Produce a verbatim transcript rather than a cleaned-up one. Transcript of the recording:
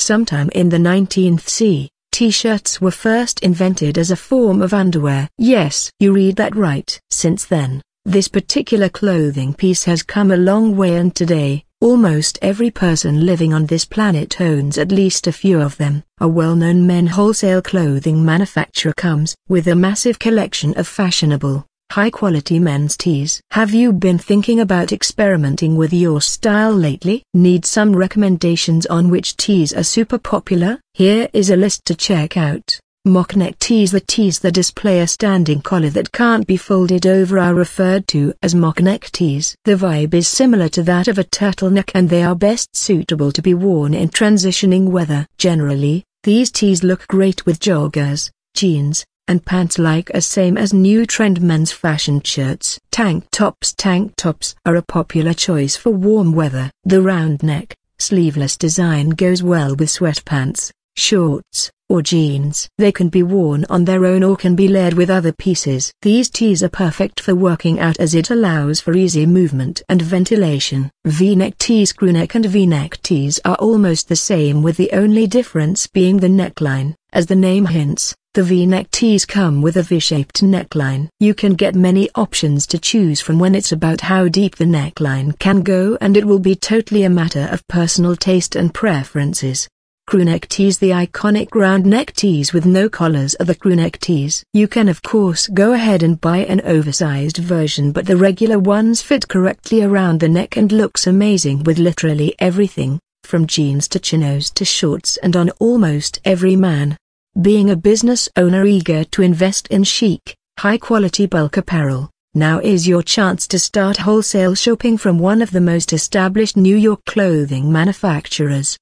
Sometime in the nineteenth century, T-shirts were first invented as a form of underwear. Yes, you read that right. Since then, this particular clothing piece has come a long way, and today, almost every person living on this planet owns at least a few of them. A well-known men wholesale clothing manufacturer comes with a massive collection of fashionable, high-quality men's tees. Have you been thinking about experimenting with your style lately? Need some recommendations on which tees are super popular? Here is a list to check out. Mock neck tees. The tees that display a standing collar that can't be folded over are referred to as mock neck tees. The vibe is similar to that of a turtleneck, and they are best suitable to be worn in transitioning weather. Generally, these tees look great with joggers, jeans, and pants, like as same as new trend men's fashion shirts. Tank tops. Tank tops are a popular choice for warm weather. The round neck, sleeveless design goes well with sweatpants, shorts, or jeans. They can be worn on their own or can be layered with other pieces. These tees are perfect for working out, as it allows for easy movement and ventilation. V-neck tees. Crewneck and V-neck tees are almost the same, with the only difference being the neckline. As the name hints, the V-neck tees come with a V-shaped neckline. You can get many options to choose from when it's about how deep the neckline can go, and it will be totally a matter of personal taste and preferences. Crewneck tees. The iconic round neck tees with no collars are the crewneck tees. You can of course go ahead and buy an oversized version, but the regular ones fit correctly around the neck and looks amazing with literally everything, from jeans to chinos to shorts, and on almost every man. Being a business owner eager to invest in chic, high-quality bulk apparel, now is your chance to start wholesale shopping from one of the most established New York clothing manufacturers.